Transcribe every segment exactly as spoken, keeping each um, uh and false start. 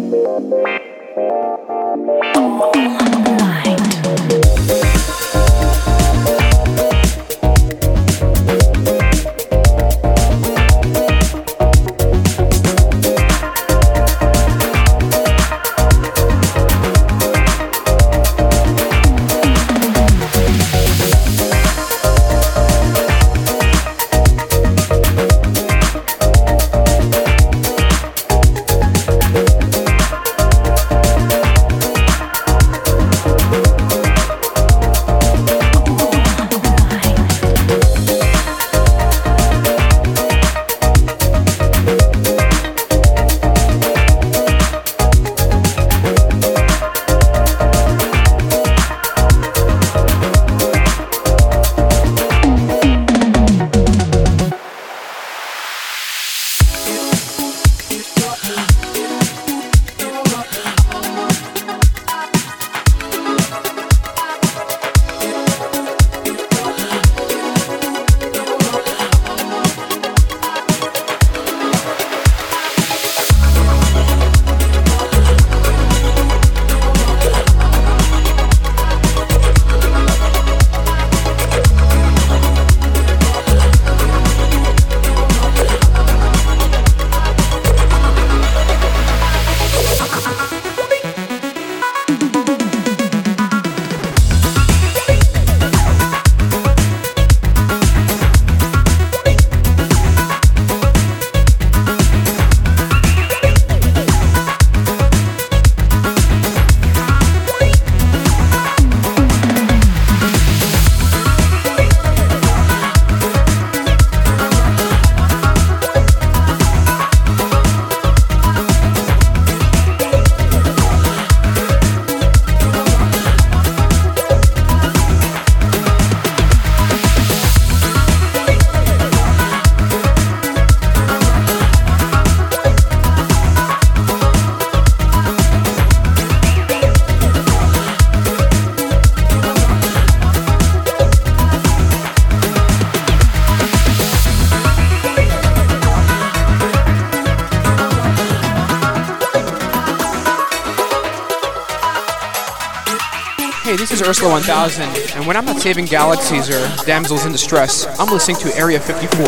Hey, this is Ursula one thousand, and when I'm not saving galaxies or damsels in distress, I'm listening to Area fifty-four,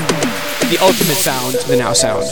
the ultimate sound, the now sound.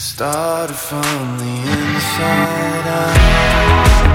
Started from the inside out.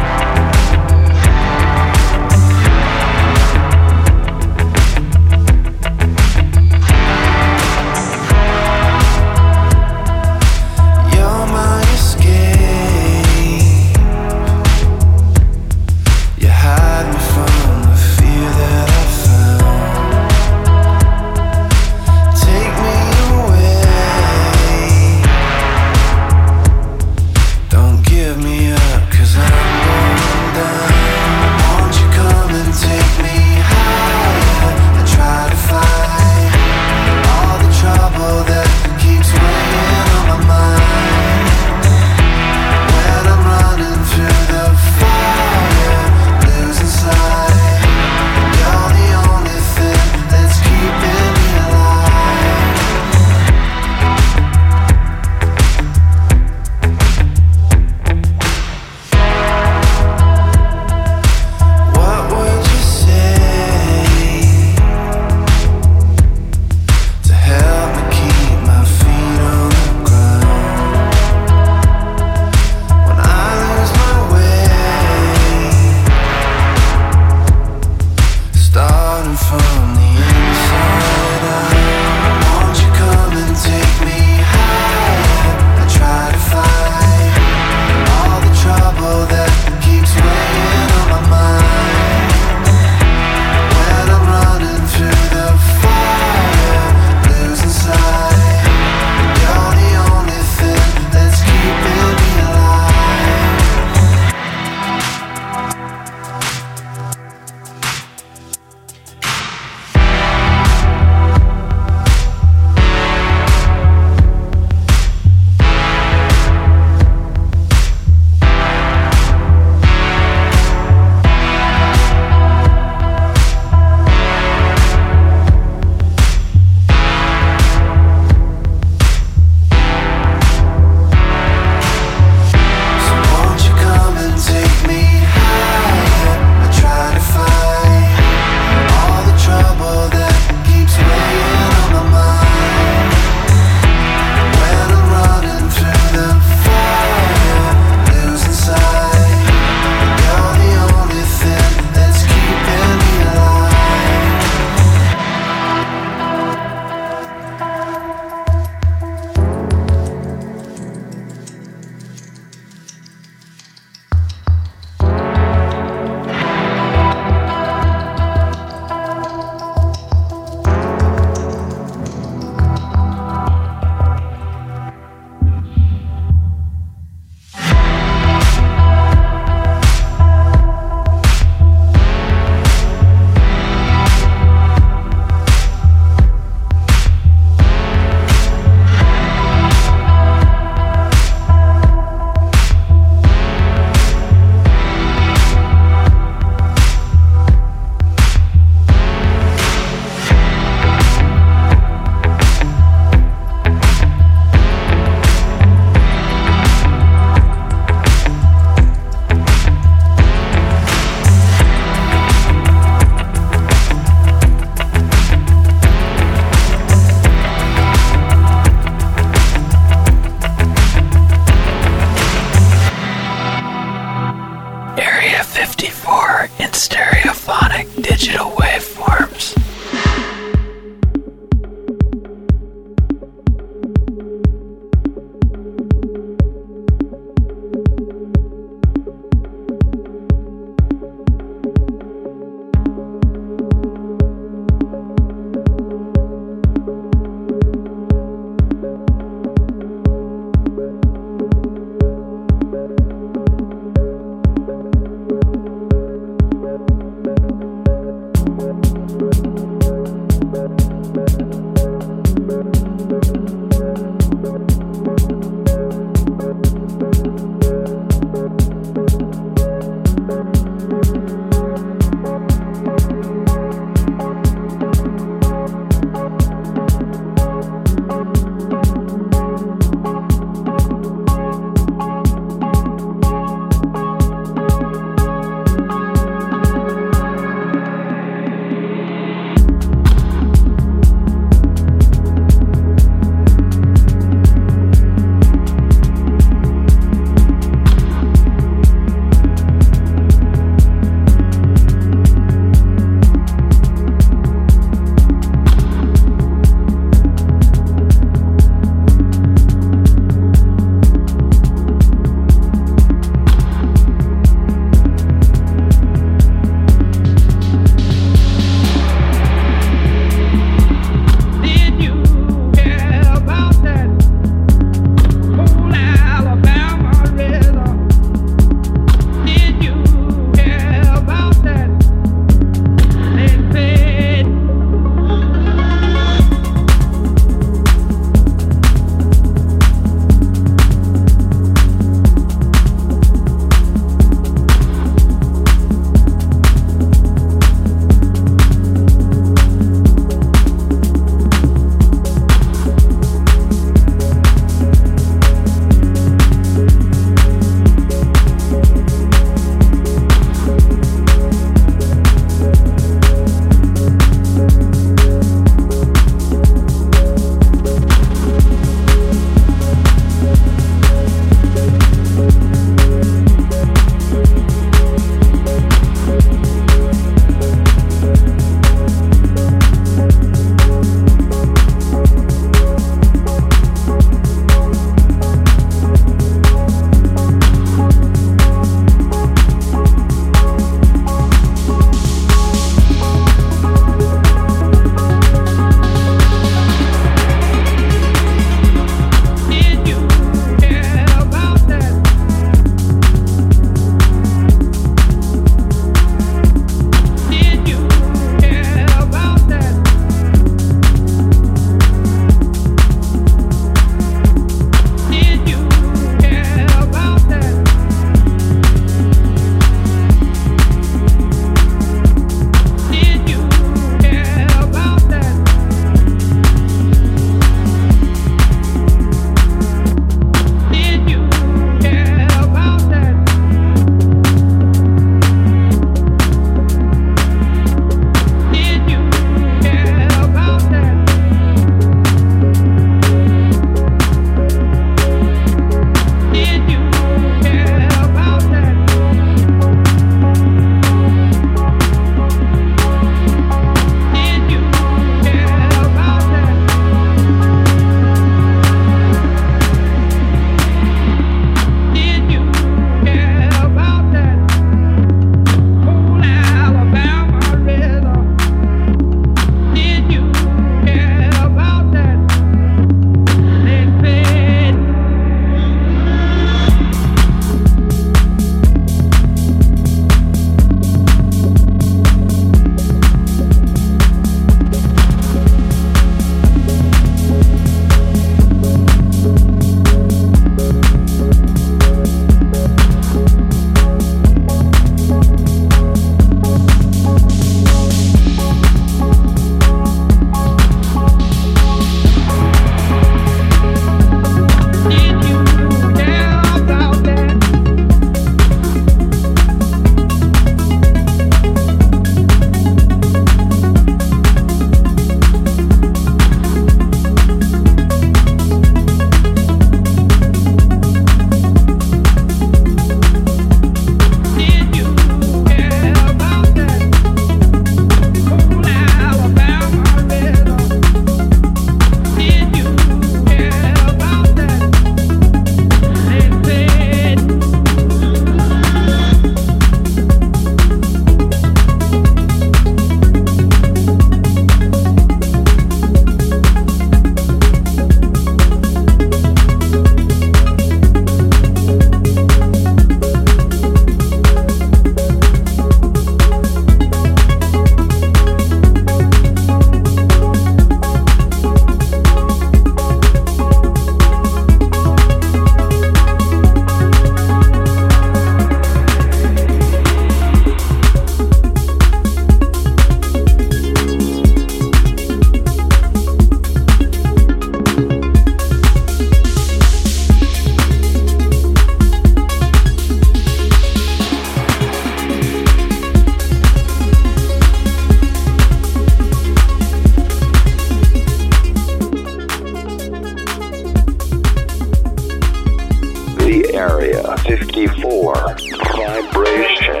fifty-four Vibration.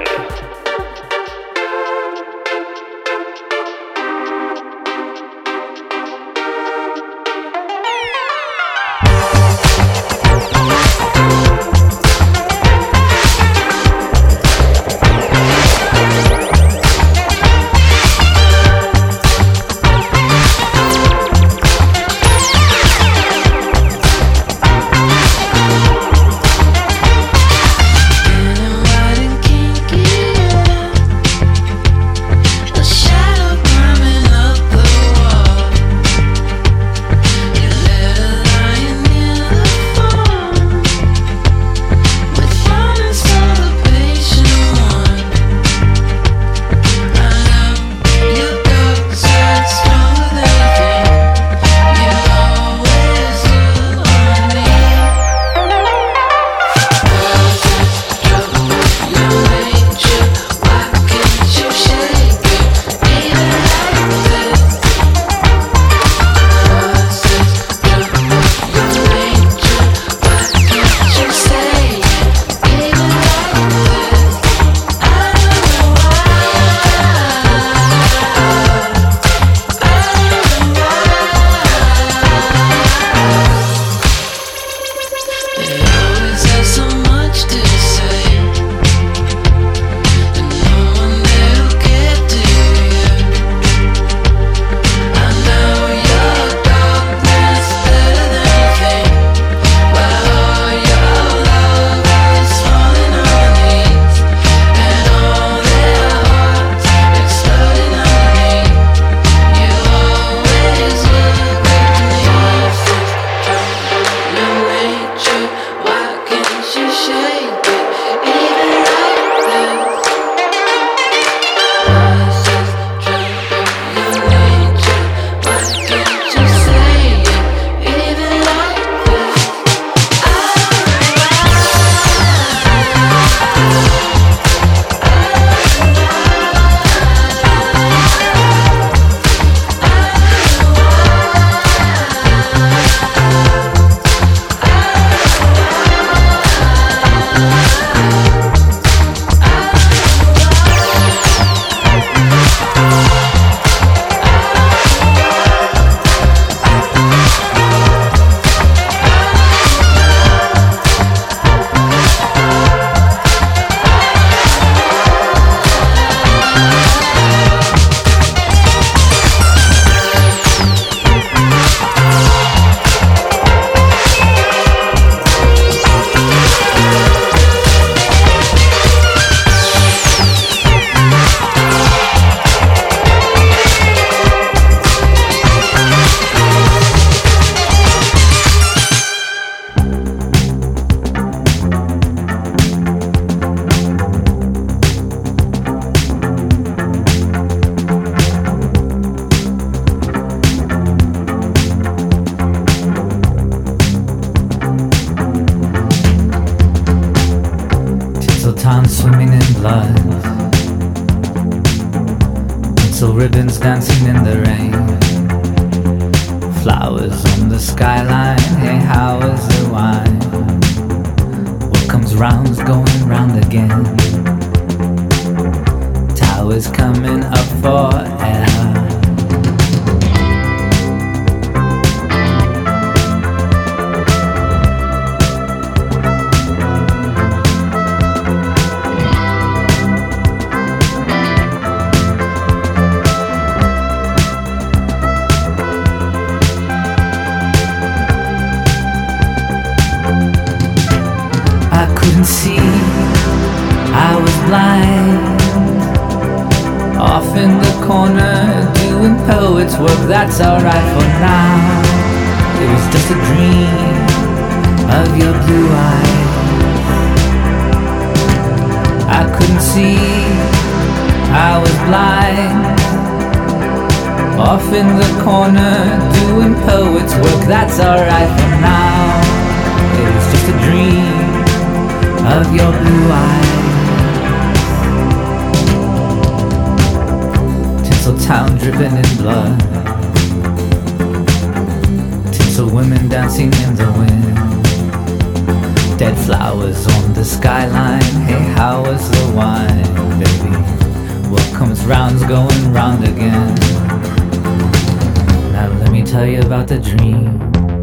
Swimming in blood, pencil ribbons dancing in the rain, flowers on the skyline. Hey, how is the wine? What comes round is going round again. Towers coming up for air. See, I was blind, off in the corner doing poet's work. That's alright for now. It was just a dream of your blue eyes. I couldn't see, I was blind, off in the corner doing poet's work. That's alright for now. It was just a dream of your blue eyes. Tinseltown dripping in blood, tinsel women dancing in the wind, dead flowers on the skyline. Hey, how was the wine, baby? What comes round's going round again. Now let me tell you about the dream.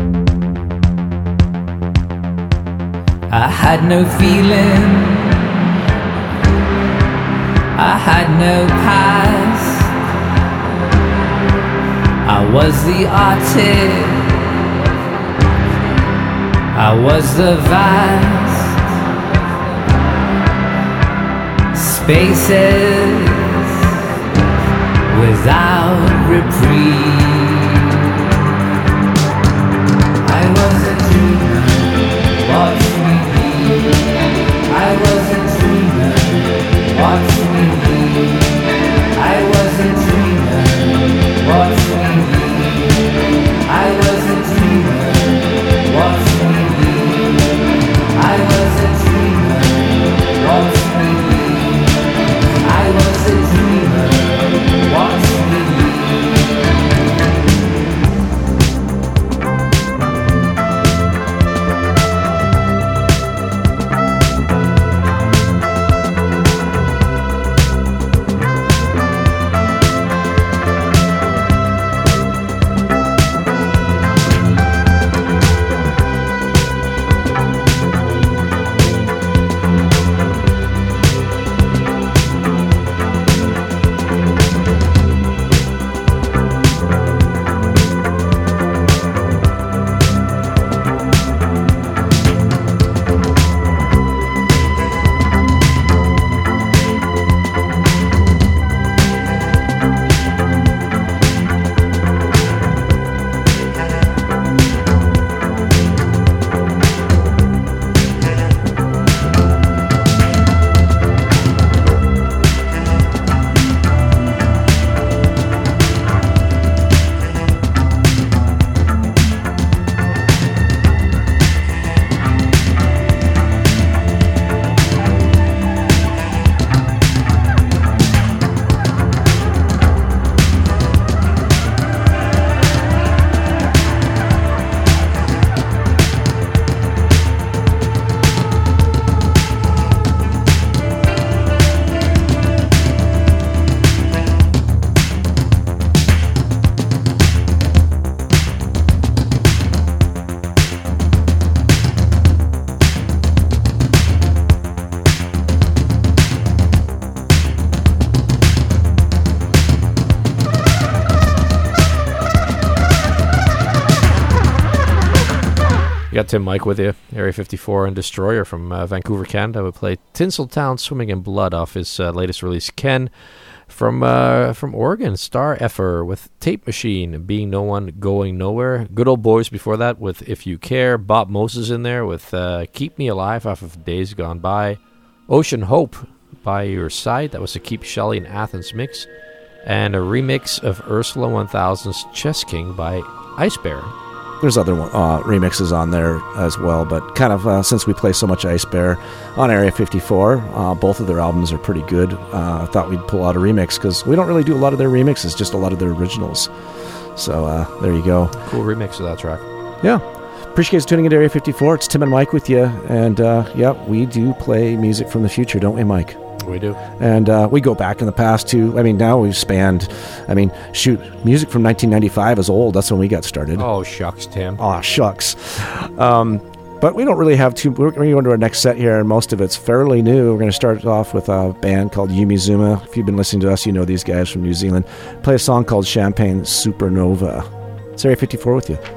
I had no feeling, I had no past. I was the artist, I was the vast spaces without reprieve. I was a dreamer, watch me be. I was a dreamer, watch me be. I was a dreamer, watch me be. I was a dreamer, watch me be. I was a dreamer, watch me be. I was a dreamer, watch me be. You got Tim Mike with you, Area fifty-four and Destroyer from uh, Vancouver, Canada. We play Tinseltown Swimming in Blood off his uh, latest release. Ken from uh, from Oregon, Star Effer with Tape Machine, Being No One, Going Nowhere. Good Old Boys before that with If You Care. Bob Moses in there with uh, Keep Me Alive off of Days Gone By. Ocean Hope, By Your Side. That was a Keep Shelley in Athens mix. And a remix of Ursula one thousand's Chess King by Ice Bear. There's other uh, remixes on there as well, but kind of uh, since we play so much Ice Bear on Area fifty-four, uh, both of their albums are pretty good. Uh, I thought we'd pull out a remix because we don't really do a lot of their remixes, just a lot of their originals. So uh, there you go. Cool remix of that track. Yeah. Appreciate you tuning into Area fifty-four. It's Tim and Mike with you. And uh, yeah, we do play music from the future, don't we, Mike? We do. And uh, we go back in the past too. I mean, now we've spanned, I mean, shoot, music from nineteen ninety-five is old. That's when we got started. Oh, shucks, Tim. Oh, shucks. Um, but we don't really have too, we're going to go into our next set here, and most of it's fairly new. We're going to start off with a band called Yumizuma. If you've been listening to us, you know these guys from New Zealand. Play a song called Champagne Supernova. It's Area fifty-four with you.